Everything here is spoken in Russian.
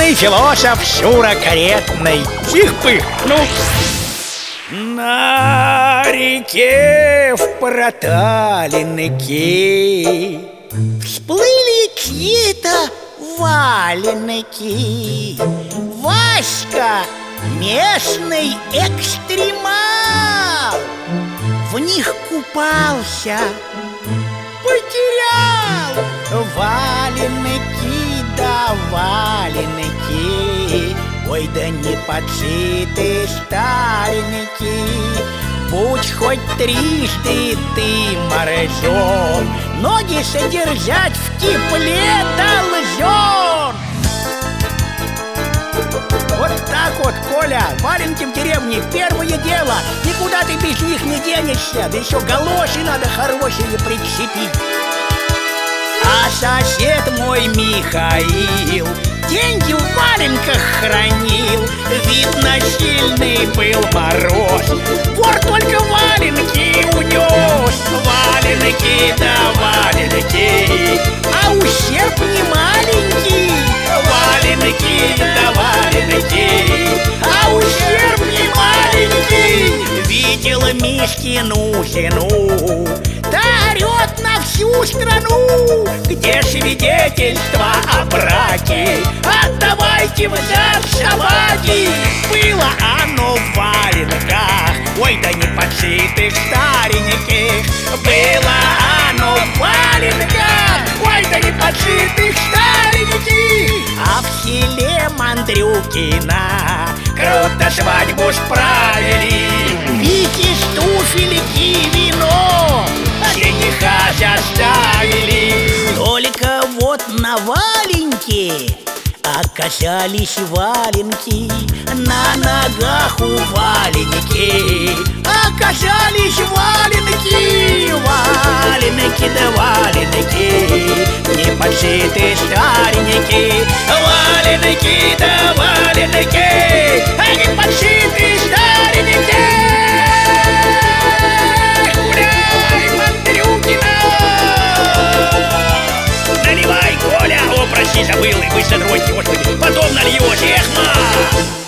Истинный философ Шура Каретный. Чих-пых, ну. На реке в проталинке всплыли чьи-то валенки. Васька местный экстремал в них купался, потерял валенки да валенки. Ой, да не подшиты старенькие. Будь хоть трижды ты моржом, ноги содержать в тепле должен. Вот так вот, Коля, валенки в деревне первое дело. Никуда ты без них не денешься. Да еще галоши надо хорошие прицепить. А сосед мой Михаил деньги в валенках хранил. Видно, сильный был мороз, вор только валенки унес. Валенки да валенки, а ущерб не маленький. Валенки да валенки, а ущерб не маленький. Видел Мишкину жену, та орет на всю страну. Где свидетельство о браке? Отдавайте взад собаки. Было оно в валенках, ой, да не подшитых стареньких. Было оно в валенках, ой, да не подшитых стареньких. А в селе Мандрюкина круто свадьбу справили. Пить из туфельки вино жениха заставили. Только вот на валенке оказались валенки, на ногах у валенки оказались валенки. Валенки да валенки, не подшиты старенькие. Валенки да валенки, а не подшиты старенькие. Гуляй, Мандрюкина! Наливай, Коля! О, прости, забыл, и быстро дрочь, господи, потом нальешь, эх, ма!